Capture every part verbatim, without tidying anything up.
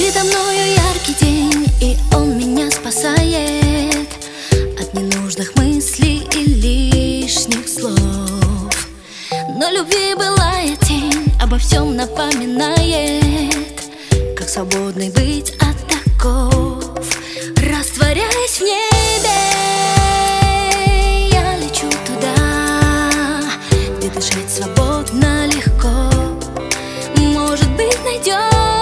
Передо мною яркий день, и он меня спасает от ненужных мыслей и лишних слов. Но любви былая тень обо всем напоминает, как свободной быть от оков. Растворяясь в небе, я лечу туда, где дышать свободно, легко. Может быть, найдешь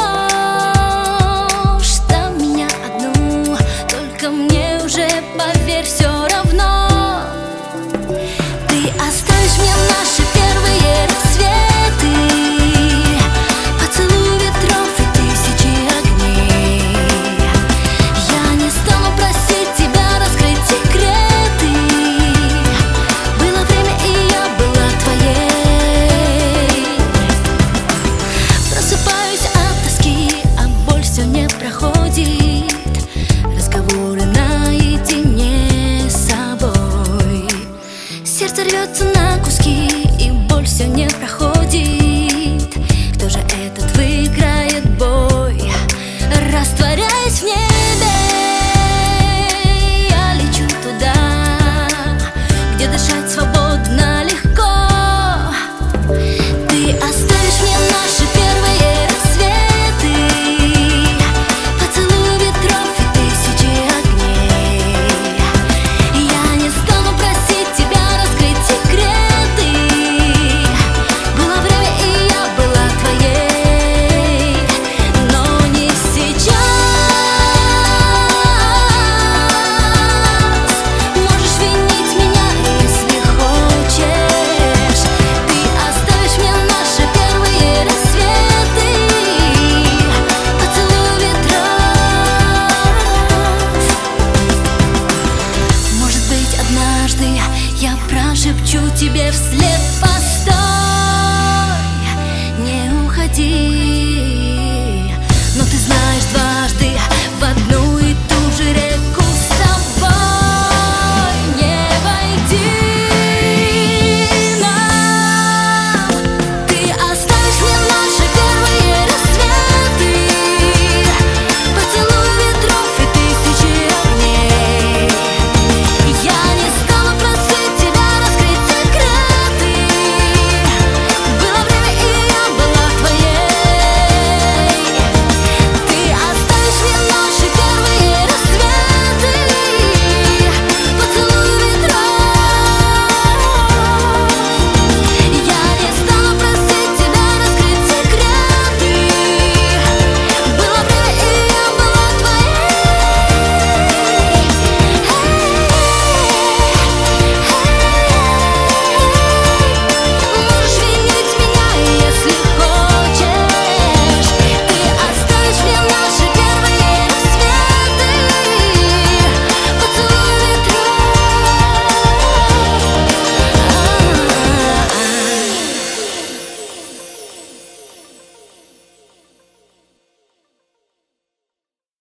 там меня одну, только мне уже, поверь, все равно. Ты оставишь мне наши первые рассветы, поцелуй ветров и тысячи огней. Я не стану просить тебя раскрыть секреты. Было время, и я была твоей. Просыпаюсь от тоски, а боль все не проходит. Разговоры наедине с собой. Сердце рвется на куски, и боль все не проходит. Кто же этот выиграет бой? Растворяясь в небе, я лечу туда, где дышать свободно, легко. Ты оставишь мне наши первые рассветы, поцелуй ветров и тысячи огней. Я не стану просить тебя раскрыть секреты. Было время, и я была твоей, но не сейчас. Можешь винить меня, если хочешь. Ты оставишь мне наши первые рассветы, поцелуй ветров. Может быть, однажды я прошепчу тебе вслед.